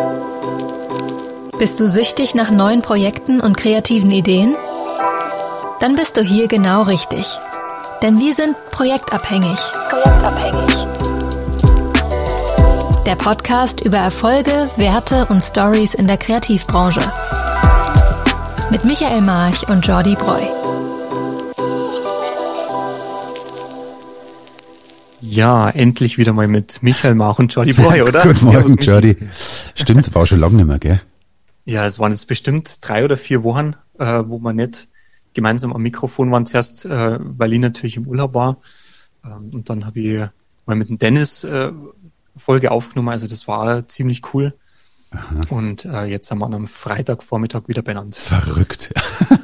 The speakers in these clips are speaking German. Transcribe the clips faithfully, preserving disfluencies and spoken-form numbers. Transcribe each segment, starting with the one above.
Bist du süchtig nach neuen Projekten und kreativen Ideen? Dann bist du hier genau richtig. Denn wir sind projektabhängig. Projektabhängig. Der Podcast über Erfolge, Werte und Stories in der Kreativbranche. Mit Michael March und Jordi Breu. Ja, endlich wieder mal mit Michael March und Jordi Breu, oder? Guten Morgen, Jordi. Stimmt, war schon lange nicht mehr, gell? Ja, es waren jetzt bestimmt drei oder vier Wochen, äh, wo wir nicht gemeinsam am Mikrofon waren. Zuerst, äh, weil ich natürlich im Urlaub war. Ähm, und dann habe ich mal mit dem Dennis äh, Folge aufgenommen. Also das war ziemlich cool. Aha. Und äh, jetzt sind wir am Freitagvormittag wieder beieinander. Verrückt.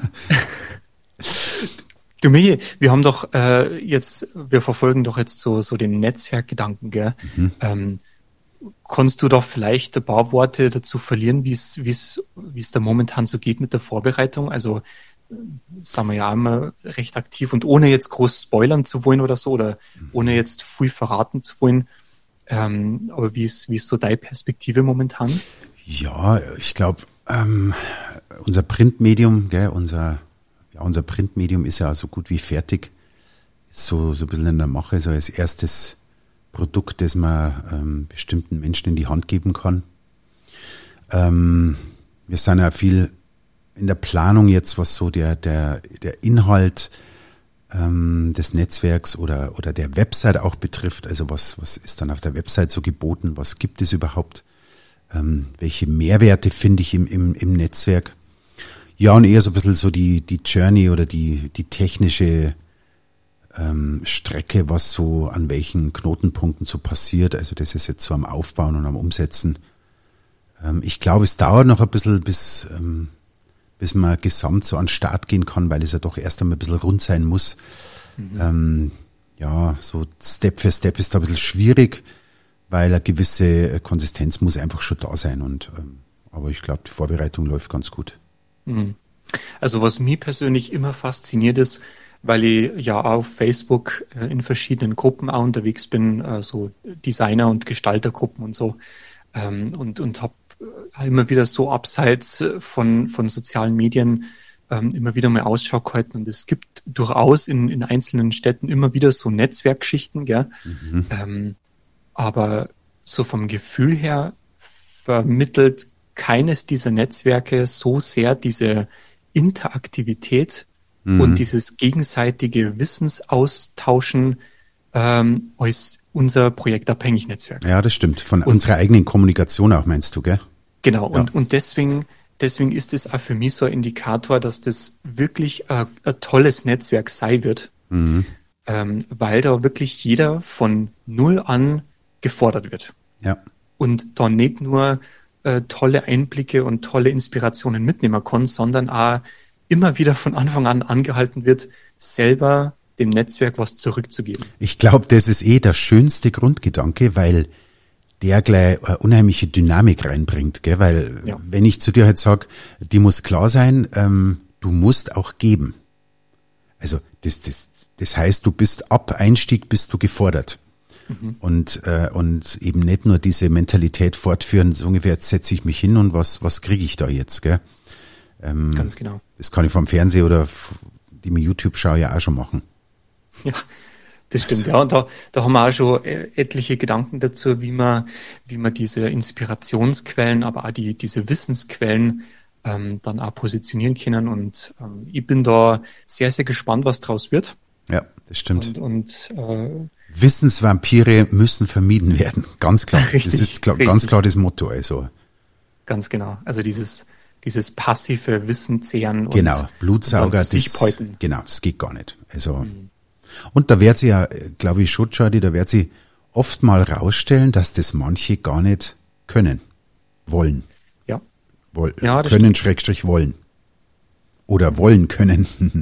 Du Michi, wir haben doch äh, jetzt, wir verfolgen doch jetzt so so den Netzwerkgedanken, gell? Mhm. Ähm, kannst du doch vielleicht ein paar Worte dazu verlieren, wie es wie es wie es da momentan so geht mit der Vorbereitung? Also sind wir ja immer recht aktiv und ohne jetzt groß spoilern zu wollen oder so oder mhm. ohne jetzt viel verraten zu wollen. Ähm, aber wie ist wie ist so deine Perspektive momentan? Ja, ich glaube, ähm, unser Printmedium, gell, unser Ja, unser Printmedium ist ja so gut wie fertig. Ist so, so ein bisschen in der Mache, so als erstes Produkt, das man ähm, bestimmten Menschen in die Hand geben kann. Ähm, wir sind ja viel in der Planung jetzt, was so der, der, der Inhalt ähm, des Netzwerks oder, oder der Website auch betrifft. Also was, was ist dann auf der Website so geboten? Was gibt es überhaupt? Ähm, welche Mehrwerte finde ich im, im, im Netzwerk? Ja, und eher so ein bisschen so die, die Journey oder die, die technische ähm, Strecke, was so an welchen Knotenpunkten so passiert. Also das ist jetzt so am Aufbauen und am Umsetzen. Ähm, ich glaube, es dauert noch ein bisschen, bis, ähm, bis man gesamt so an den Start gehen kann, weil es ja doch erst einmal ein bisschen rund sein muss. Mhm. Ähm, ja, so Step für Step ist da ein bisschen schwierig, weil eine gewisse Konsistenz muss einfach schon da sein. Und ähm, aber ich glaube, die Vorbereitung läuft ganz gut. Also was mich persönlich immer fasziniert ist, weil ich ja auf Facebook äh, in verschiedenen Gruppen auch unterwegs bin, äh, so Designer- und Gestaltergruppen und so, ähm, und und habe äh, immer wieder so abseits von von sozialen Medien ähm, immer wieder mal Ausschau gehalten und es gibt durchaus in in einzelnen Städten immer wieder so Netzwerkschichten, gell? Mhm. Ähm, aber so vom Gefühl her vermittelt keines dieser Netzwerke so sehr diese Interaktivität mhm. und dieses gegenseitige Wissensaustauschen ähm, als unser projektabhängig Netzwerk. Ja, das stimmt. Von und, unserer eigenen Kommunikation auch, meinst du, gell? Genau. Ja. Und, und deswegen, deswegen ist es auch für mich so ein Indikator, dass das wirklich ein, ein tolles Netzwerk sein wird, mhm. ähm, weil da wirklich jeder von null an gefordert wird. Ja. Und da nicht nur tolle Einblicke und tolle Inspirationen mitnehmen kann, sondern auch immer wieder von Anfang an angehalten wird, selber dem Netzwerk was zurückzugeben. Ich glaube, das ist eh der schönste Grundgedanke, weil der gleich eine unheimliche Dynamik reinbringt, gell? Weil ja. wenn ich zu dir halt sage, die muss klar sein, ähm, du musst auch geben. Also das, das, das heißt, du bist ab Einstieg bist du gefordert. Mhm. Und äh, und eben nicht nur diese Mentalität fortführen, so ungefähr, jetzt setze ich mich hin und was was kriege ich da jetzt, gell? Ähm, Ganz genau. Das kann ich vom Fernsehen oder die mir YouTube schaue ja auch schon machen. Ja, das stimmt. Also. Ja, und da da haben wir auch schon etliche Gedanken dazu, wie man wie man diese Inspirationsquellen, aber auch die diese Wissensquellen ähm, dann auch positionieren können. Und ähm, ich bin da sehr sehr gespannt, was draus wird. Ja, das stimmt. Und, und äh, Wissensvampire müssen vermieden werden, ganz klar. Richtig, das ist klar, richtig. ganz klar das Motto. Also ganz genau. Also dieses dieses passive Wissen zehren genau, und Blutsauger, und sich das, peuten. Genau, das geht gar nicht. Also mhm. und da wird sie ja, glaube ich schon, Jordi, da wird sie oft mal rausstellen, dass das manche gar nicht können, wollen. Ja. Woll, ja können stimmt. Schrägstrich wollen oder wollen können.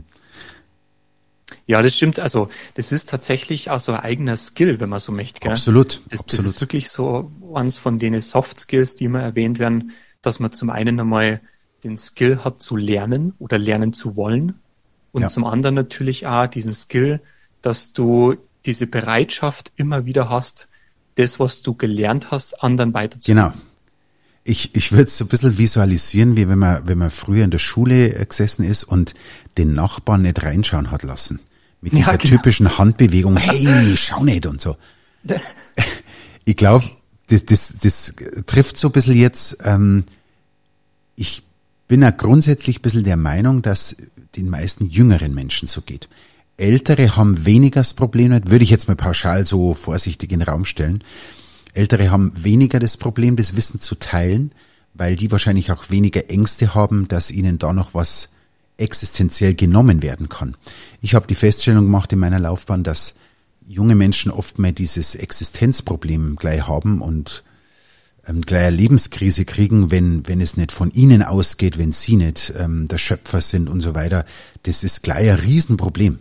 Ja, das stimmt. Also das ist tatsächlich auch so ein eigener Skill, wenn man so möchte. Gell? Absolut, das, absolut. Das ist wirklich so eins von den Soft Skills, die immer erwähnt werden, dass man zum einen einmal den Skill hat zu lernen oder lernen zu wollen und ja. zum anderen natürlich auch diesen Skill, dass du diese Bereitschaft immer wieder hast, das, was du gelernt hast, anderen weiterzugeben. Genau. Ich, ich würde es so ein bisschen visualisieren, wie wenn man, wenn man früher in der Schule gesessen ist und den Nachbarn nicht reinschauen hat lassen. Mit dieser ja, genau. typischen Handbewegung, hey, schau nicht und so. Ich glaube, das, das, das trifft so ein bisschen jetzt, ähm, ich bin ja grundsätzlich ein bisschen der Meinung, dass den meisten jüngeren Menschen so geht. Ältere haben weniger das Problem, würde ich jetzt mal pauschal so vorsichtig in den Raum stellen. Ältere haben weniger das Problem, das Wissen zu teilen, weil die wahrscheinlich auch weniger Ängste haben, dass ihnen da noch was existenziell genommen werden kann. Ich habe die Feststellung gemacht in meiner Laufbahn, dass junge Menschen oft mehr dieses Existenzproblem gleich haben und ähm, gleich eine Lebenskrise kriegen, wenn wenn es nicht von ihnen ausgeht, wenn sie nicht ähm, der Schöpfer sind und so weiter. Das ist gleich ein Riesenproblem.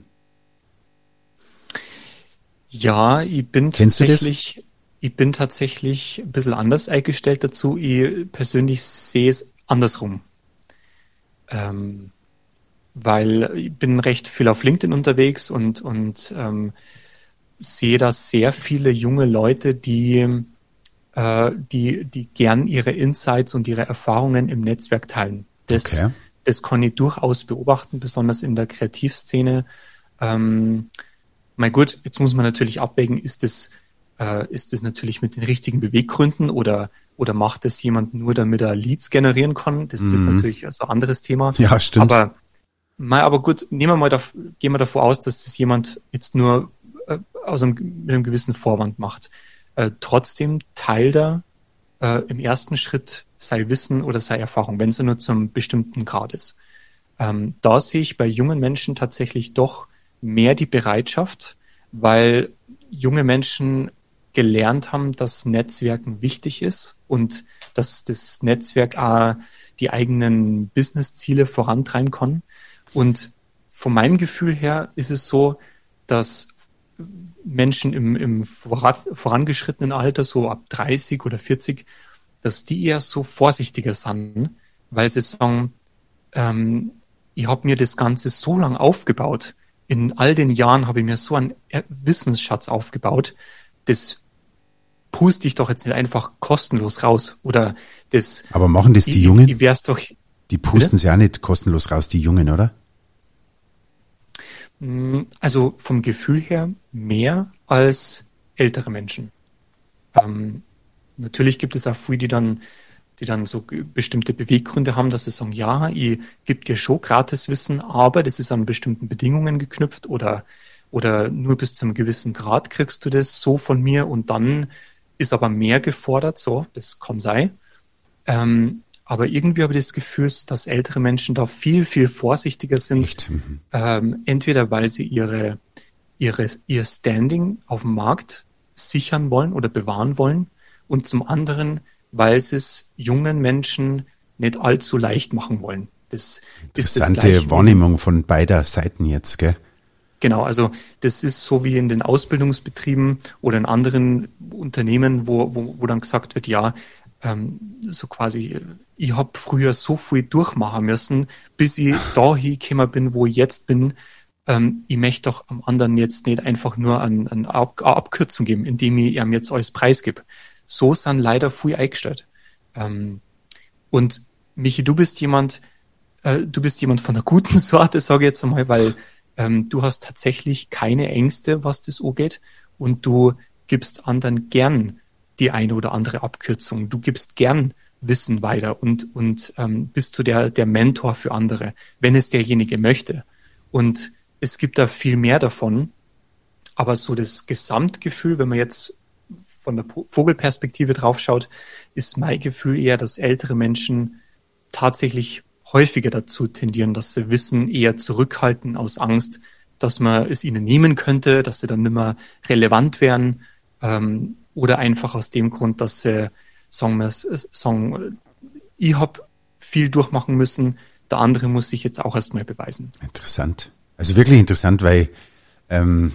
Ja, ich bin Kennst tatsächlich... Ich bin tatsächlich ein bisschen anders eingestellt dazu. Ich persönlich sehe es andersrum. Ähm, weil ich bin recht viel auf LinkedIn unterwegs und, und ähm, sehe da sehr viele junge Leute, die, äh, die, die gern ihre Insights und ihre Erfahrungen im Netzwerk teilen. Das, okay. das kann ich durchaus beobachten, besonders in der Kreativszene. Ähm, mein gut, jetzt muss man natürlich abwägen, ist das Äh, ist das natürlich mit den richtigen Beweggründen oder oder macht das jemand nur, damit er Leads generieren kann? Das mhm. ist natürlich so ein anderes Thema. Ja, stimmt. Aber, mal, aber gut, nehmen wir mal, da, gehen wir davon aus, dass das jemand jetzt nur äh, aus einem, mit einem gewissen Vorwand macht. Äh, trotzdem teilt er äh, im ersten Schritt sein Wissen oder seine Erfahrung, wenn es nur zum bestimmten Grad ist. Ähm, da sehe ich bei jungen Menschen tatsächlich doch mehr die Bereitschaft, weil junge Menschen gelernt haben, dass Netzwerken wichtig ist und dass das Netzwerk auch die eigenen Business-Ziele vorantreiben kann. Und von meinem Gefühl her ist es so, dass Menschen im, im vorangeschrittenen Alter, so ab dreißig oder vierzig, dass die eher so vorsichtiger sind, weil sie sagen, ähm, ich habe mir das Ganze so lang aufgebaut. In all den Jahren habe ich mir so einen Wissensschatz aufgebaut, das puste ich doch jetzt nicht einfach kostenlos raus. Oder das. Aber machen das die ich, Jungen? Ich wär's doch, die pusten sie ja nicht kostenlos raus, die Jungen, oder? Also vom Gefühl her mehr als ältere Menschen. Ähm, natürlich gibt es auch viele, die dann, die dann so bestimmte Beweggründe haben, dass sie sagen, ja, ich gebe dir schon gratis Wissen, aber das ist an bestimmten Bedingungen geknüpft oder, oder nur bis zu einem gewissen Grad kriegst du das so von mir und dann ist aber mehr gefordert, so, das kann sein. Ähm, aber irgendwie habe ich das Gefühl, dass ältere Menschen da viel, viel vorsichtiger sind. Mhm. Ähm, entweder weil sie ihre, ihre, ihr Standing auf dem Markt sichern wollen oder bewahren wollen und zum anderen, weil sie es jungen Menschen nicht allzu leicht machen wollen. Das ist das Interessante Wahrnehmung von beider Seiten jetzt, gell? Genau, also das ist so wie in den Ausbildungsbetrieben oder in anderen Unternehmen, wo, wo, wo dann gesagt wird, ja, ähm, so quasi, ich habe früher so viel durchmachen müssen, bis ich dahin gekommen bin, wo ich jetzt bin. Ähm, ich möchte doch am anderen jetzt nicht einfach nur eine, eine Abkürzung geben, indem ich ihm jetzt alles preisgebe. So sind leider viel eingestellt. Ähm, und Michi, du bist jemand, äh, du bist jemand von der guten Sorte, sage ich jetzt einmal, weil ähm, du hast tatsächlich keine Ängste, was das angeht und du gibst anderen gern die eine oder andere Abkürzung. Du gibst gern Wissen weiter und, und ähm, bist du der, der Mentor für andere, wenn es derjenige möchte. Und es gibt da viel mehr davon, aber so das Gesamtgefühl, wenn man jetzt von der Vogelperspektive drauf schaut, ist mein Gefühl eher, dass ältere Menschen tatsächlich häufiger dazu tendieren, dass sie Wissen eher zurückhalten aus Angst, dass man es ihnen nehmen könnte, dass sie dann nicht mehr relevant wären, ähm, oder einfach aus dem Grund, dass sie sagen, wir, sagen ich habe viel durchmachen müssen, der andere muss sich jetzt auch erstmal beweisen. Interessant. Also wirklich interessant, weil ähm,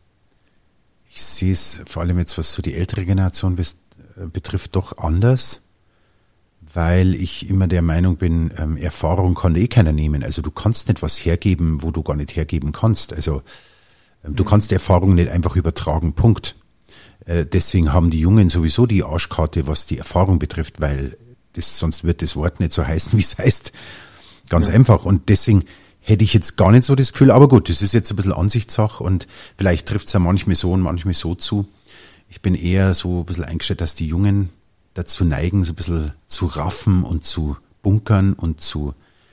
ich sehe es vor allem jetzt, was so die ältere Generation best, äh, betrifft, doch anders, weil ich immer der Meinung bin, ähm, Erfahrung kann eh keiner nehmen. Also du kannst nicht was hergeben, wo du gar nicht hergeben kannst. Also ähm, du mhm. kannst Erfahrung nicht einfach übertragen, Punkt. Äh, deswegen haben die Jungen sowieso die Arschkarte, was die Erfahrung betrifft, weil das, sonst wird das Wort nicht so heißen, wie es heißt. Ganz ja. einfach. Und deswegen hätte ich jetzt gar nicht so das Gefühl, aber gut, das ist jetzt ein bisschen Ansichtssache und vielleicht trifft es ja manchmal so und manchmal so zu. Ich bin eher so ein bisschen eingestellt, dass die Jungen dazu neigen, so ein bisschen zu raffen und zu bunkern und zu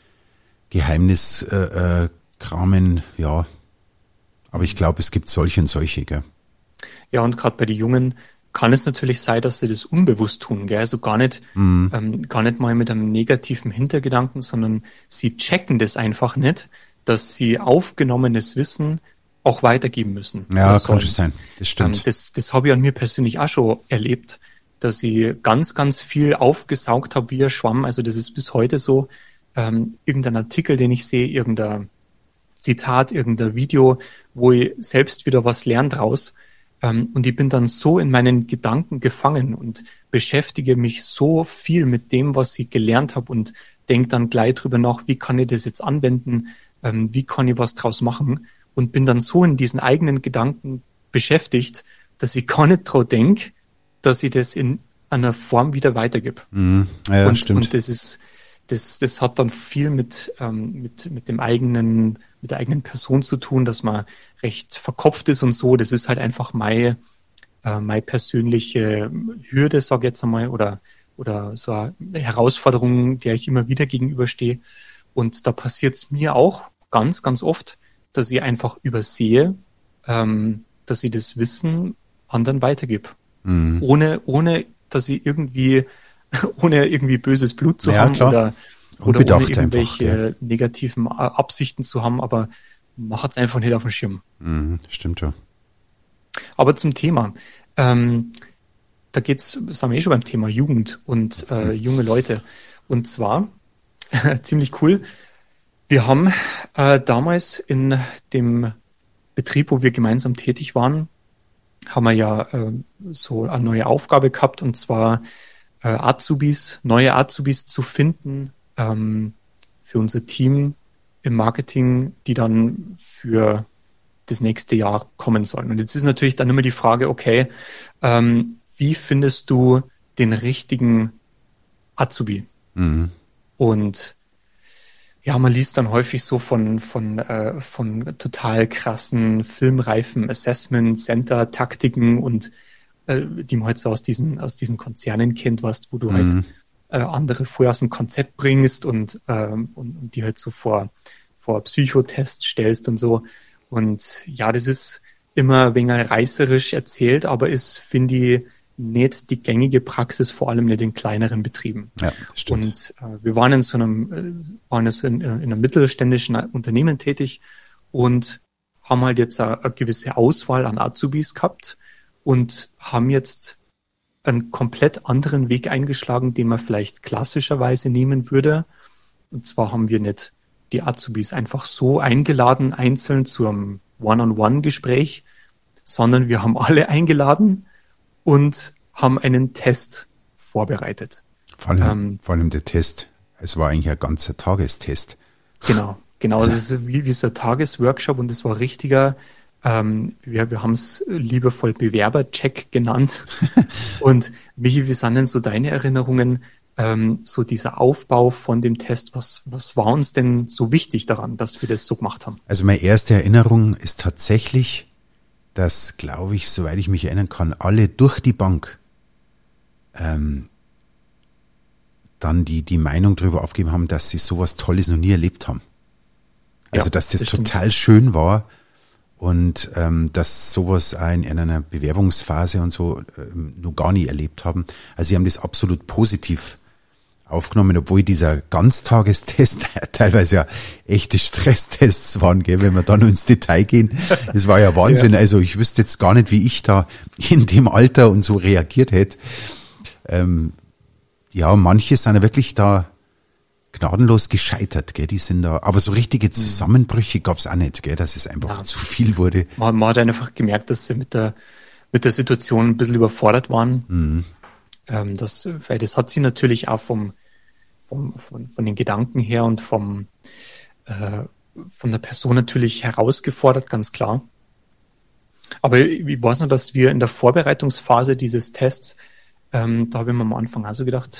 Geheimniskramen, äh, äh, ja. Aber ich glaube, es gibt solche und solche, gell? Ja, und gerade bei den Jungen kann es natürlich sein, dass sie das unbewusst tun, gell? Also gar nicht, mhm. ähm, gar nicht mal mit einem negativen Hintergedanken, sondern sie checken das einfach nicht, dass sie aufgenommenes Wissen auch weitergeben müssen. Ja, kann schon sein. Das stimmt. Ähm, das, das habe ich an mir persönlich auch schon erlebt, dass ich ganz, ganz viel aufgesaugt habe wie ein Schwamm. Also das ist bis heute so. Ähm, irgendein Artikel, den ich sehe, irgendein Zitat, irgendein Video, wo ich selbst wieder was lerne draus. Ähm, und ich bin dann so in meinen Gedanken gefangen und beschäftige mich so viel mit dem, was ich gelernt habe und denke dann gleich drüber nach, wie kann ich das jetzt anwenden, ähm, wie kann ich was draus machen und bin dann so in diesen eigenen Gedanken beschäftigt, dass ich gar nicht drauf denke, dass ich das in einer Form wieder weitergebe. Mhm. Ja, und, stimmt. und das ist, das, das hat dann viel mit, ähm, mit, mit dem eigenen, mit der eigenen Person zu tun, dass man recht verkopft ist und so. Das ist halt einfach meine, äh, meine persönliche Hürde, sag ich jetzt einmal, oder, oder so eine Herausforderung, der ich immer wieder gegenüberstehe. Und da passiert es mir auch ganz, ganz oft, dass ich einfach übersehe, ähm, dass ich das Wissen anderen weitergebe. Mhm. Ohne, ohne, dass ich irgendwie, ohne irgendwie böses Blut zu ja, haben klar. oder, oder ohne irgendwelche einfach, ja. negativen Absichten zu haben, aber man hat es einfach nicht auf dem Schirm. Mhm, stimmt schon. Aber zum Thema, ähm, da geht's, sind wir eh schon beim Thema Jugend und äh, junge Leute. Und zwar, ziemlich cool, wir haben äh, damals in dem Betrieb, wo wir gemeinsam tätig waren, haben wir ja äh, so eine neue Aufgabe gehabt, und zwar äh, Azubis, neue Azubis zu finden ähm, für unser Team im Marketing, die dann für das nächste Jahr kommen sollen. Und jetzt ist natürlich dann immer die Frage, okay, ähm, wie findest du den richtigen Azubi? Mhm. Und ja, man liest dann häufig so von von äh, von total krassen filmreifen Assessment Center Taktiken und äh, die man halt so aus diesen aus diesen Konzernen kennt, was wo du mhm. halt äh, andere vorher aus dem Konzept bringst und ähm, und, und die halt so vor vor Psychotests stellst und so. Und ja, das ist immer ein wenig reißerisch erzählt, aber ist, finde ich, nicht die gängige Praxis, vor allem nicht in kleineren Betrieben. Ja, stimmt. Und äh, wir waren in so einem, äh, waren jetzt in, in einem mittelständischen Unternehmen tätig und haben halt jetzt eine, eine gewisse Auswahl an Azubis gehabt und haben jetzt einen komplett anderen Weg eingeschlagen, den man vielleicht klassischerweise nehmen würde. Und zwar haben wir nicht die Azubis einfach so eingeladen, einzeln zu einem One-on-One-Gespräch, sondern wir haben alle eingeladen und haben einen Test vorbereitet. Vor allem, ähm, vor allem der Test, es war eigentlich ein ganzer Tagestest. Genau, genau, also, das ist wie, wie so ein Tagesworkshop und es war richtiger, ähm, wir, wir haben es liebevoll Bewerbercheck genannt. Und Michi, wie sind denn so deine Erinnerungen, ähm, so dieser Aufbau von dem Test, was, was war uns denn so wichtig daran, dass wir das so gemacht haben? Also meine erste Erinnerung ist tatsächlich, dass, glaube ich, soweit ich mich erinnern kann, alle durch die Bank ähm, dann die, die Meinung darüber abgegeben haben, dass sie sowas Tolles noch nie erlebt haben. Also, ja, dass das, das total schön war und ähm, dass sowas auch in, in einer Bewerbungsphase und so ähm, noch gar nie erlebt haben. Also, sie haben das absolut positiv aufgenommen, obwohl dieser Ganztagestest teilweise ja echte Stresstests waren, gell, wenn wir da noch ins Detail gehen. Das war ja Wahnsinn. Ja. Also ich wüsste jetzt gar nicht, wie ich da in dem Alter und so reagiert hätte. Ähm, ja, manche sind ja wirklich da gnadenlos gescheitert, gell, die sind da, aber so richtige Zusammenbrüche gab's auch nicht, gell, dass es einfach ja. zu viel wurde. Man, man hat einfach gemerkt, dass sie mit der, mit der Situation ein bisschen überfordert waren. Mhm. Ähm, das, weil das hat sie natürlich auch vom, vom, von, von den Gedanken her und vom, äh, von der Person natürlich herausgefordert, ganz klar. Aber ich weiß noch, dass wir in der Vorbereitungsphase dieses Tests, ähm, da habe ich mir am Anfang auch so gedacht,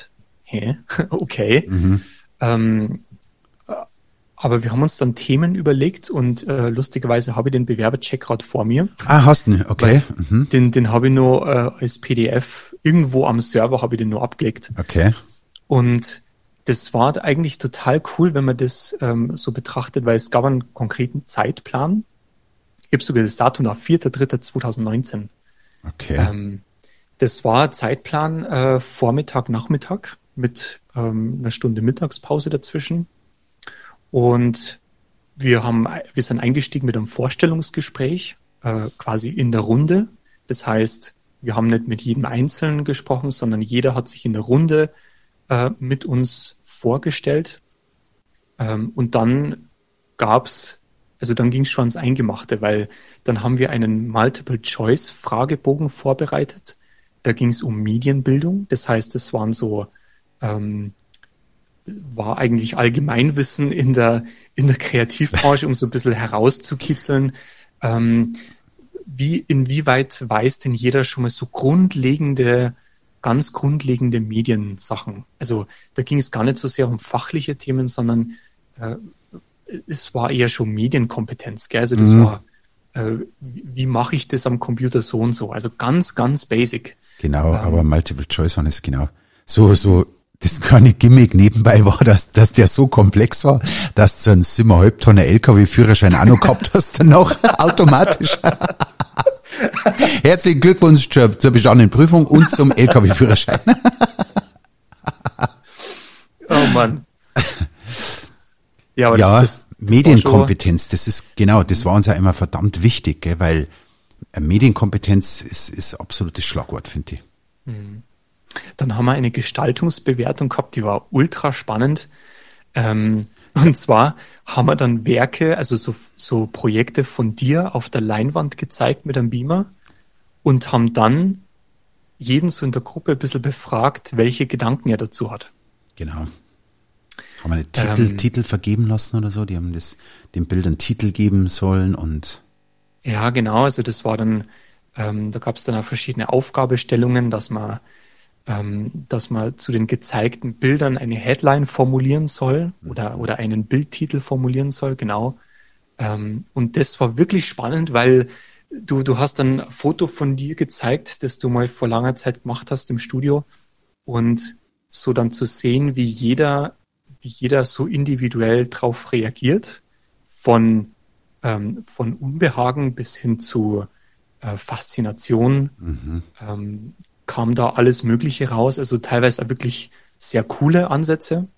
hä, okay. Mhm. Ähm, aber wir haben uns dann Themen überlegt und äh, lustigerweise habe ich den Bewerbercheck gerade vor mir. Ah, hast du, okay. Mhm. Den, den habe ich nur äh, als P D F, irgendwo am Server habe ich den nur abgelegt. Okay. Und das war eigentlich total cool, wenn man das ähm, so betrachtet, weil es gab einen konkreten Zeitplan. Ich habe sogar das Datum da, vierter dritter zweitausendneunzehn. Okay. Ähm, das war Zeitplan äh, Vormittag, Nachmittag mit ähm, einer Stunde Mittagspause dazwischen. Und wir haben, wir sind eingestiegen mit einem Vorstellungsgespräch, äh, quasi in der Runde. Das heißt, wir haben nicht mit jedem Einzelnen gesprochen, sondern jeder hat sich in der Runde äh, mit uns vorgestellt. Ähm, und dann gab's, also dann ging es schon ans Eingemachte, weil dann haben wir einen Multiple-Choice-Fragebogen vorbereitet. Da ging es um Medienbildung. Das heißt, es waren so ähm, war eigentlich Allgemeinwissen in der, in der Kreativbranche, um so ein bisschen herauszukitzeln. Ähm, wie, inwieweit weiß denn jeder schon mal so grundlegende, ganz grundlegende Mediensachen? Also da ging es gar nicht so sehr um fachliche Themen, sondern äh, es war eher schon Medienkompetenz, gell? Also das mhm. war, äh, wie, wie mache ich das am Computer so und so? Also ganz, ganz basic. Genau, ähm, aber Multiple Choice waren es genau. So, so, das kleine Gimmick nebenbei war, dass, dass der so komplex war, dass du einen sieben Komma fünf Tonnen L K W-Führerschein auch noch gehabt hast, dann noch automatisch. Herzlichen Glückwunsch zur, zur bestandenen Prüfung und zum L K W-Führerschein. Oh Mann. Ja, aber ja das, das, das Medienkompetenz, das ist, genau, das war uns ja immer verdammt wichtig, gell, weil Medienkompetenz ist, ist absolutes Schlagwort, finde ich. Mhm. Dann haben wir eine Gestaltungsbewertung gehabt, die war ultra spannend. Ähm, und zwar haben wir dann Werke, also so, so Projekte von dir auf der Leinwand gezeigt mit einem Beamer und haben dann jeden so in der Gruppe ein bisschen befragt, welche Gedanken er dazu hat. Genau. Haben wir eine Titel, ähm, Titel vergeben lassen oder so? Die haben das, den Bildern Titel geben sollen und... Ja, genau. Also das war dann, ähm, da gab es dann auch verschiedene Aufgabestellungen, dass man dass man zu den gezeigten Bildern eine Headline formulieren soll oder, oder einen Bildtitel formulieren soll, genau. Und das war wirklich spannend, weil du, du hast dann ein Foto von dir gezeigt, das du mal vor langer Zeit gemacht hast im Studio und so dann zu sehen, wie jeder, wie jeder so individuell drauf reagiert, von, ähm, von Unbehagen bis hin zu äh, Faszination, mhm. ähm, kam da alles Mögliche raus, also teilweise auch wirklich sehr coole Ansätze.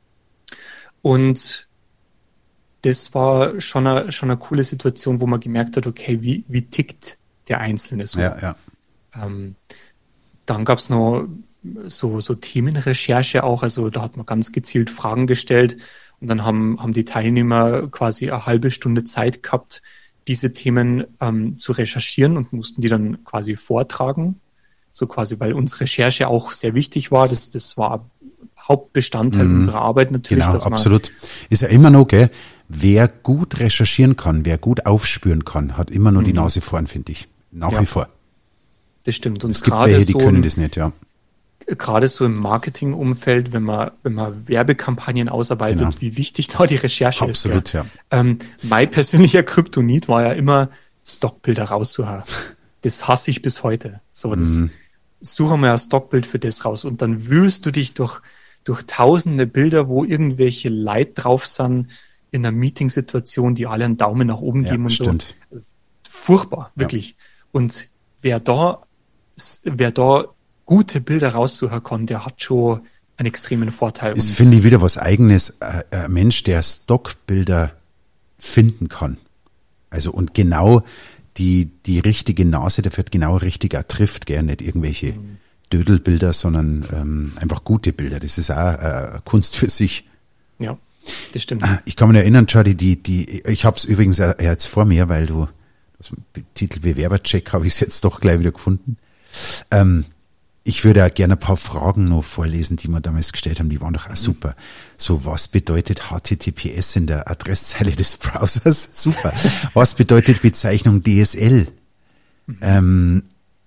Und das war schon eine, schon eine coole Situation, wo man gemerkt hat, okay, wie, wie tickt der Einzelne so? Ja, ja. Ähm, dann gab es noch so, so Themenrecherche auch, also da hat man ganz gezielt Fragen gestellt und dann haben, haben die Teilnehmer quasi eine halbe Stunde Zeit gehabt, diese Themen ähm, zu recherchieren und mussten die dann quasi vortragen. So quasi, weil uns Recherche auch sehr wichtig war. Das, das war Hauptbestandteil mhm. unserer Arbeit natürlich. Genau, dass man absolut. Ist ja immer noch, gell? Wer gut recherchieren kann, wer gut aufspüren kann, hat immer nur mhm. die Nase vorn, finde ich. Nach ja. wie vor. Das stimmt. Und es gibt welche, die so können das nicht, ja. Gerade so im Marketingumfeld, wenn man, wenn man Werbekampagnen ausarbeitet, genau. wie wichtig da die Recherche absolut, ist. Absolut, ja. Ähm, mein persönlicher Kryptonit war ja immer, Stockbilder rauszuhauen. Das hasse ich bis heute. So, das, mhm. suche mal ein Stockbild für das raus und dann wühlst du dich durch, durch tausende Bilder, wo irgendwelche Leute drauf sind in einer Meetingsituation, die alle einen Daumen nach oben ja, geben und stimmt. so. Furchtbar, wirklich. Ja. Und wer da, wer da gute Bilder raussuchen kann, der hat schon einen extremen Vorteil. Das finde ich wieder was Eigenes. Ein Mensch, der Stockbilder finden kann. Also und genau die die richtige Nase dafür genau richtig auch trifft, gell? Nicht irgendwelche mhm. Dödelbilder, sondern ähm, einfach gute Bilder. Das ist auch äh, Kunst für sich. Ja, das stimmt. Ich kann mich erinnern, Jordi, die, die, ich habe es übrigens jetzt vor mir, weil du, das Titel Bewerbercheck habe ich es jetzt doch gleich wieder gefunden. Ähm, ich würde auch gerne ein paar Fragen noch vorlesen, die wir damals gestellt haben, die waren doch auch mhm. super. So, was bedeutet H T T P S in der Adresszeile des Browsers? Super. Was bedeutet Bezeichnung D S L? Mhm. Ähm,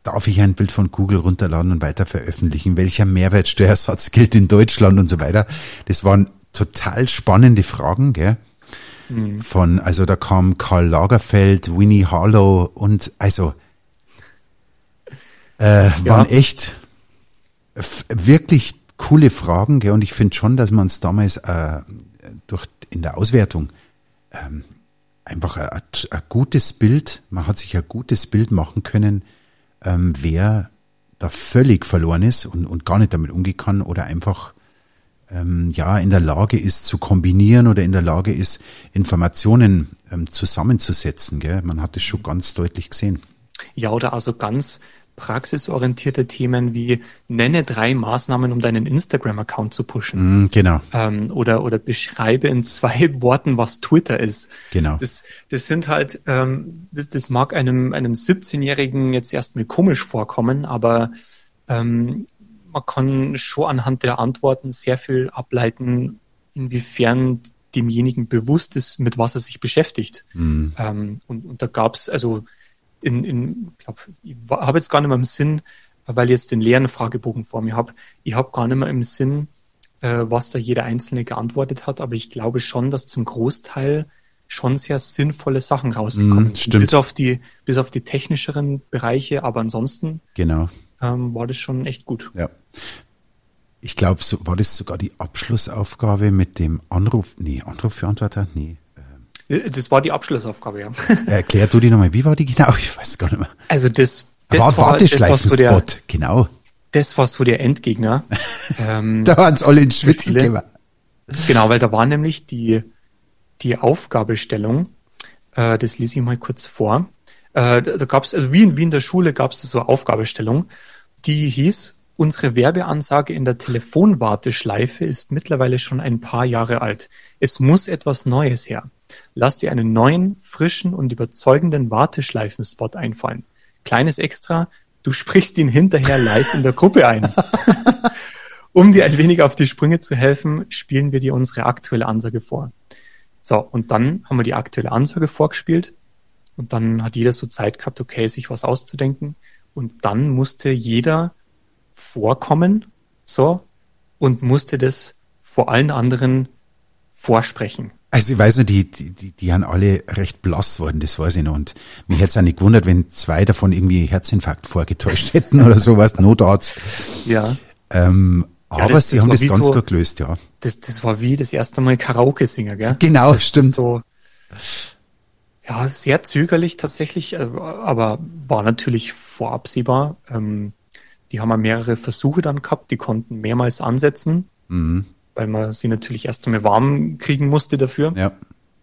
darf ich ein Bild von Google runterladen und weiter veröffentlichen? Welcher Mehrwertsteuersatz gilt in Deutschland und so weiter? Das waren total spannende Fragen, gell? Mhm. Von, also da kam Karl Lagerfeld, Winnie Harlow und also äh, ja. waren echt f- wirklich coole Fragen, gell? Und ich finde schon, dass man uns damals äh, durch in der Auswertung ähm, einfach ein, ein gutes Bild, man hat sich ein gutes Bild machen können, ähm, wer da völlig verloren ist und, und gar nicht damit umgehen kann oder einfach ähm, ja in der Lage ist zu kombinieren oder in der Lage ist, Informationen ähm, zusammenzusetzen. Gell? Man hat es schon ganz deutlich gesehen. Ja, oder also ganz praxisorientierte Themen wie nenne drei Maßnahmen, um deinen Instagram-Account zu pushen. Mm, genau. Ähm, oder, oder beschreibe in zwei Worten, was Twitter ist. Genau. Das, das sind halt, ähm, das, das mag einem, einem siebzehnjährigen jetzt erstmal komisch vorkommen, aber ähm, man kann schon anhand der Antworten sehr viel ableiten, inwiefern demjenigen bewusst ist, mit was er sich beschäftigt. Mm. Ähm, und, und da gab's also In, in, ich glaube, ich habe jetzt gar nicht mehr im Sinn, weil ich jetzt den leeren Fragebogen vor mir habe, ich habe gar nicht mehr im Sinn, äh, was da jeder Einzelne geantwortet hat, aber ich glaube schon, dass zum Großteil schon sehr sinnvolle Sachen rausgekommen mm, sind. Bis auf die, bis auf die technischeren Bereiche, aber ansonsten genau. ähm, war das schon echt gut. Ja. Ich glaube, so, war das sogar die Abschlussaufgabe mit dem Anruf, nee, Anrufbeantworter, nee. Das war die Abschlussaufgabe, ja. Erklär du die nochmal, wie war die genau? Ich weiß gar nicht mehr. Also das, das war, war Warteschleifenspot, so genau. Das war so der Endgegner. ähm, da waren es alle in Schwitzen gekommen. Genau, weil da war nämlich die, die Aufgabestellung, äh, das lese ich mal kurz vor. Äh, da gab es, also wie in, wie in der Schule gab es so eine Aufgabestellung, die hieß, unsere Werbeansage in der Telefonwarteschleife ist mittlerweile schon ein paar Jahre alt. Es muss etwas Neues her. Lass dir einen neuen, frischen und überzeugenden Warteschleifenspot einfallen. Kleines Extra, du sprichst ihn hinterher live in der Gruppe ein. Um dir ein wenig auf die Sprünge zu helfen, spielen wir dir unsere aktuelle Ansage vor. So, und dann haben wir die aktuelle Ansage vorgespielt und dann hat jeder so Zeit gehabt, okay, sich was auszudenken und dann musste jeder vorkommen, so, und musste das vor allen anderen vorsprechen. Also ich weiß noch, die, die, die, die haben alle recht blass worden, das weiß ich noch. Und mich hätte es auch nicht gewundert, wenn zwei davon irgendwie Herzinfarkt vorgetäuscht hätten oder sowas, Notarzt. Ja. Ähm, ja aber das, sie das haben das ganz so, gut gelöst, ja. Das, das war wie das erste Mal Karaoke singen, gell? Genau, das, stimmt. Das so, ja, sehr zögerlich tatsächlich, aber war natürlich vorabsehbar. Ähm, die haben ja mehrere Versuche dann gehabt, die konnten mehrmals ansetzen. Mhm. Weil man sie natürlich erst einmal warm kriegen musste dafür. Ja.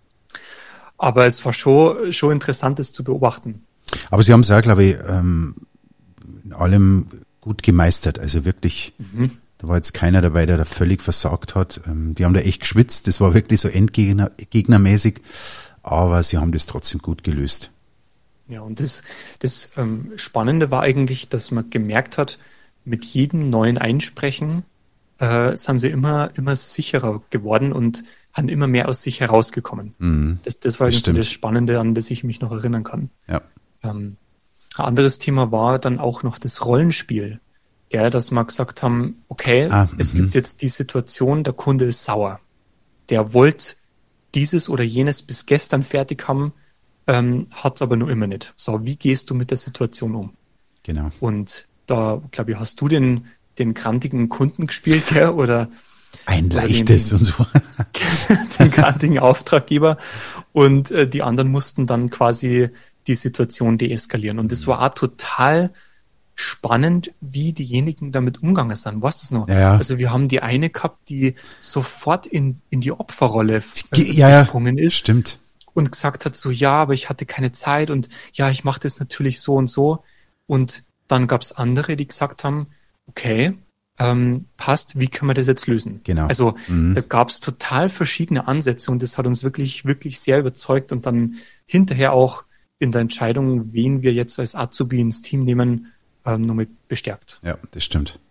Aber es war schon, schon interessant, das zu beobachten. Aber sie haben es ja, glaube ich, ähm, in allem gut gemeistert. Also wirklich, mhm. da war jetzt keiner dabei, der da völlig versagt hat. Ähm, die haben da echt geschwitzt. Das war wirklich so Endgegner, gegnermäßig. Aber sie haben das trotzdem gut gelöst. Ja, und das, das ähm, Spannende war eigentlich, dass man gemerkt hat, mit jedem neuen Einsprechen äh, sind sie immer, immer sicherer geworden und haben immer mehr aus sich herausgekommen. Mhm, das, das war das, so das Spannende, an das ich mich noch erinnern kann. Ja. Ähm, ein anderes Thema war dann auch noch das Rollenspiel. Gell, dass wir gesagt haben, okay, ah, es m-m. gibt jetzt die Situation, der Kunde ist sauer. Der wollte dieses oder jenes bis gestern fertig haben, ähm, hat es aber noch immer nicht. So, wie gehst du mit der Situation um? Genau. Und da, glaube ich, hast du den den krantigen Kunden gespielt, gell? Oder ein leichtes den, und so. Den krantigen Auftraggeber. Und äh, die anderen mussten dann quasi die Situation deeskalieren. Und das war auch total spannend, wie diejenigen damit umgegangen sind. Weißt du das noch? Ja. Also wir haben die eine gehabt, die sofort in, in die Opferrolle äh, ja, gesprungen ist. Stimmt. Und gesagt hat so, ja, aber ich hatte keine Zeit und ja, ich mache das natürlich so und so. Und dann gab es andere, die gesagt haben, okay, ähm, passt, wie können wir das jetzt lösen? Genau. Also mhm. da gab es total verschiedene Ansätze und das hat uns wirklich, wirklich sehr überzeugt und dann hinterher auch in der Entscheidung, wen wir jetzt als Azubi ins Team nehmen, ähm, nochmal bestärkt. Ja, das stimmt.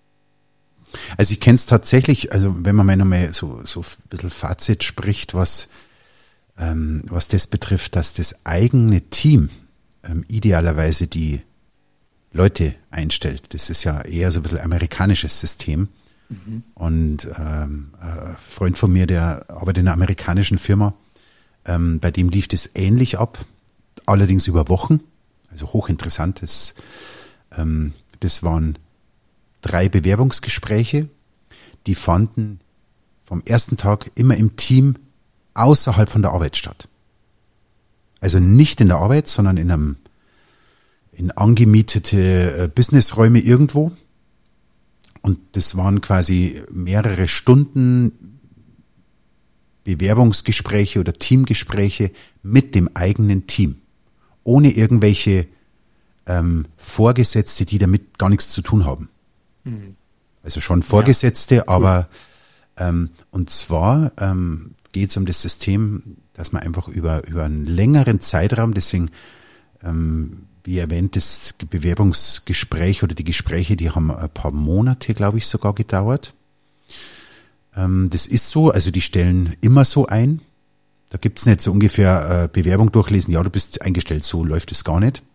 Also ich kenne es tatsächlich, also wenn man mal nochmal so, so ein bisschen Fazit spricht, was, ähm, was das betrifft, dass das eigene Team ähm, idealerweise die Leute einstellt. Das ist ja eher so ein bisschen amerikanisches System. Mhm. Und ähm, ein Freund von mir, der arbeitet in einer amerikanischen Firma, ähm, bei dem lief das ähnlich ab, allerdings über Wochen, also hochinteressant. Das, ähm, das waren drei Bewerbungsgespräche, die fanden vom ersten Tag immer im Team außerhalb von der Arbeit statt. Also nicht in der Arbeit, sondern in einem in angemietete äh, Businessräume irgendwo. Und das waren quasi mehrere Stunden Bewerbungsgespräche oder Teamgespräche mit dem eigenen Team. Ohne irgendwelche ähm, Vorgesetzte, die damit gar nichts zu tun haben. Mhm. Also schon Vorgesetzte, ja. aber ähm, und zwar ähm, geht es um das System, dass man einfach über über einen längeren Zeitraum, deswegen ähm, wie erwähnt, das Bewerbungsgespräch oder die Gespräche, die haben ein paar Monate, glaube ich, sogar gedauert. Ähm, das ist so, also die stellen immer so ein. Da gibt es nicht so ungefähr äh, Bewerbung durchlesen, ja, du bist eingestellt, so läuft es gar nicht.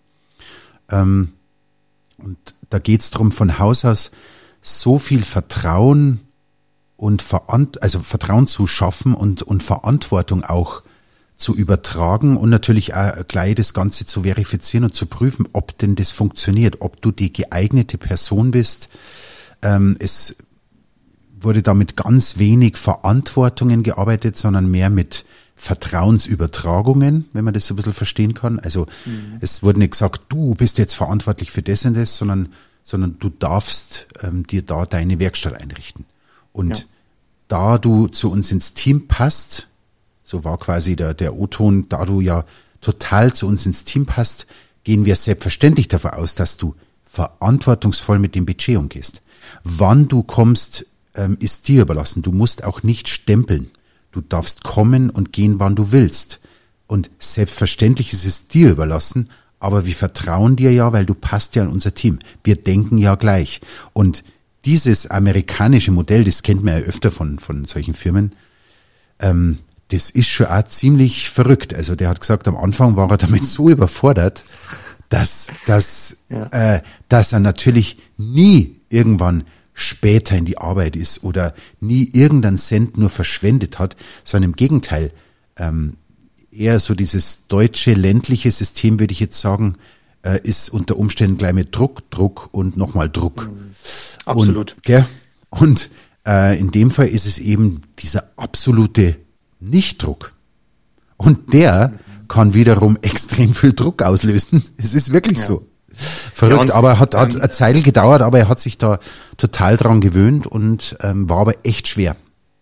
Ähm, und da geht es darum, von Haus aus so viel Vertrauen und Verant- also Vertrauen zu schaffen und, und Verantwortung auch zu übertragen und natürlich auch gleich das Ganze zu verifizieren und zu prüfen, ob denn das funktioniert, ob du die geeignete Person bist. Ähm, es wurde da mit ganz wenig Verantwortungen gearbeitet, sondern mehr mit Vertrauensübertragungen, wenn man das so ein bisschen verstehen kann. Also mhm. es wurde nicht gesagt, du bist jetzt verantwortlich für das und das, sondern, sondern du darfst ähm, dir da deine Werkstatt einrichten. Und ja. da du zu uns ins Team passt, so war quasi der, der O-Ton, da du ja total zu uns ins Team passt, gehen wir selbstverständlich davon aus, dass du verantwortungsvoll mit dem Budget umgehst. Wann du kommst, ähm, ist dir überlassen. Du musst auch nicht stempeln. Du darfst kommen und gehen, wann du willst. Und selbstverständlich ist es dir überlassen, aber wir vertrauen dir ja, weil du passt ja in unser Team. Wir denken ja gleich. Und dieses amerikanische Modell, das kennt man ja öfter von, von solchen Firmen, ähm, das ist schon auch ziemlich verrückt. Also der hat gesagt, am Anfang war er damit so überfordert, dass, dass, ja. äh, dass er natürlich nie irgendwann später in die Arbeit ist oder nie irgendeinen Cent nur verschwendet hat, sondern im Gegenteil, ähm, eher so dieses deutsche ländliche System, würde ich jetzt sagen, äh, ist unter Umständen gleich mit Druck, Druck und nochmal Druck. Mhm. Absolut. Und, gell? und äh, in dem Fall ist es eben dieser absolute Nichtdruck. Und der kann wiederum extrem viel Druck auslösen. Es ist wirklich ja. so. Verrückt, ja, aber hat, hat eine Zeit gedauert, aber er hat sich da total dran gewöhnt und ähm, war aber echt schwer.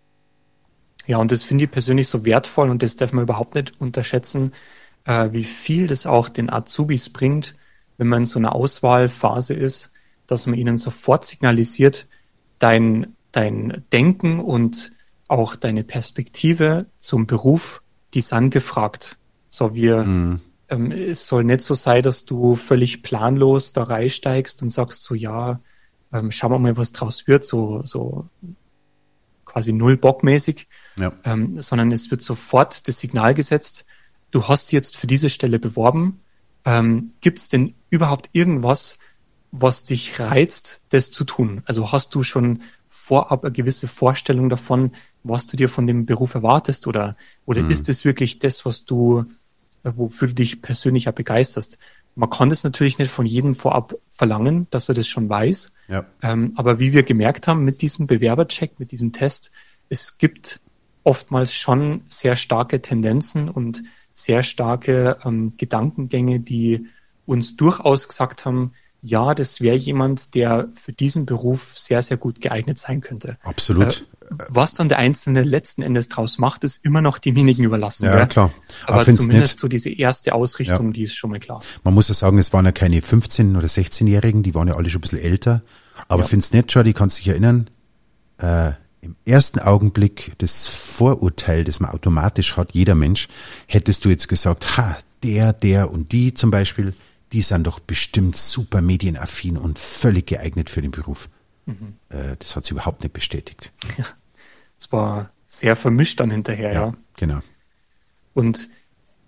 Ja, und das finde ich persönlich so wertvoll und das darf man überhaupt nicht unterschätzen, äh, wie viel das auch den Azubis bringt, wenn man in so einer Auswahlphase ist, dass man ihnen sofort signalisiert, dein, dein Denken und auch deine Perspektive zum Beruf, die sind gefragt. So, wir, mhm. ähm, es soll nicht so sein, dass du völlig planlos da reinsteigst und sagst so, ja, ähm, schauen wir mal, was draus wird, so, so quasi null bockmäßig, ja. ähm, sondern es wird sofort das Signal gesetzt, du hast jetzt für diese Stelle beworben, ähm, gibt es denn überhaupt irgendwas, was dich reizt, das zu tun? Also hast du schon vorab eine gewisse Vorstellung davon, was du dir von dem Beruf erwartest oder, oder mhm. ist es wirklich das, was du, wofür du dich persönlich ja begeisterst? Man kann das natürlich nicht von jedem vorab verlangen, dass er das schon weiß. Ja. Ähm, aber wie wir gemerkt haben mit diesem Bewerbercheck, mit diesem Test, es gibt oftmals schon sehr starke Tendenzen und sehr starke ähm, Gedankengänge, die uns durchaus gesagt haben, ja, das wäre jemand, der für diesen Beruf sehr, sehr gut geeignet sein könnte. Absolut. Äh, was dann der Einzelne letzten Endes draus macht, ist immer noch demjenigen überlassen. Ja, gell? Klar. Aber, Aber zumindest so diese erste Ausrichtung, ja. die ist schon mal klar. Man muss ja sagen, es waren ja keine fünfzehn- oder sechzehnjährigen, die waren ja alle schon ein bisschen älter. Aber ja. find's nett, Jordi, kannst dich erinnern, äh, im ersten Augenblick das Vorurteil, das man automatisch hat, jeder Mensch, hättest du jetzt gesagt, ha, der, der und die zum Beispiel, die sind doch bestimmt super medienaffin und völlig geeignet für den Beruf. Mhm. Äh, das hat sie überhaupt nicht bestätigt. Ja, es war sehr vermischt dann hinterher, ja. Ja, genau. Und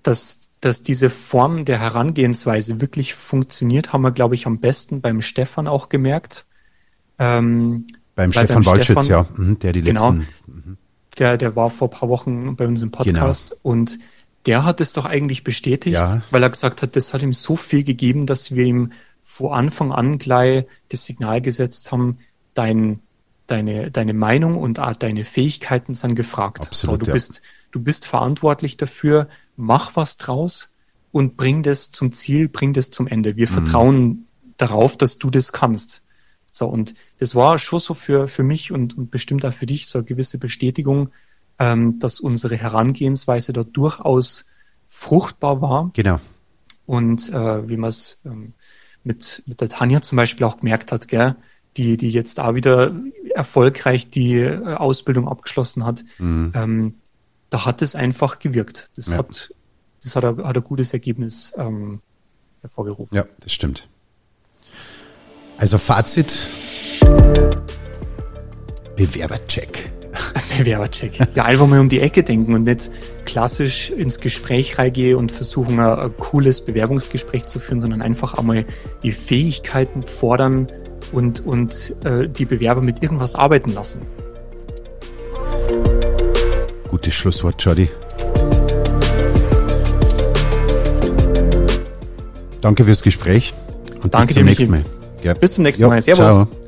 dass, dass diese Form der Herangehensweise wirklich funktioniert, haben wir, glaube ich, am besten beim Stefan auch gemerkt. Ähm, beim Stefan Waldschütz, ja, der die genau, letzten... Genau, der, der war vor ein paar Wochen bei uns im Podcast genau. und der hat es doch eigentlich bestätigt, ja. weil er gesagt hat, das hat ihm so viel gegeben, dass wir ihm von Anfang an gleich das Signal gesetzt haben, dein, deine, deine Meinung und auch deine Fähigkeiten sind gefragt. Absolut, so, du ja. bist, du bist verantwortlich dafür, mach was draus und bring das zum Ziel, bring das zum Ende. Wir mhm. vertrauen darauf, dass du das kannst. So, und das war schon so für, für mich und, und bestimmt auch für dich so eine gewisse Bestätigung, ähm, dass unsere Herangehensweise da durchaus fruchtbar war. Genau. Und äh, wie man es ähm, mit, mit der Tanja zum Beispiel auch gemerkt hat, gell, die, die jetzt auch wieder erfolgreich die äh, Ausbildung abgeschlossen hat, mhm. ähm, da hat es einfach gewirkt. Das ja. hat, das hat ein, hat ein gutes Ergebnis ähm, hervorgerufen. Ja, das stimmt. Also Fazit, Bewerbercheck. Bewerbercheck. Ja, einfach mal um die Ecke denken und nicht klassisch ins Gespräch reingehen und versuchen, ein, ein cooles Bewerbungsgespräch zu führen, sondern einfach einmal die Fähigkeiten fordern und, und äh, die Bewerber mit irgendwas arbeiten lassen. Gutes Schlusswort, Jordi. Danke fürs Gespräch und Danke bis zum nächsten Mal. Ja. Bis zum nächsten jo, Mal. Servus. Ciao.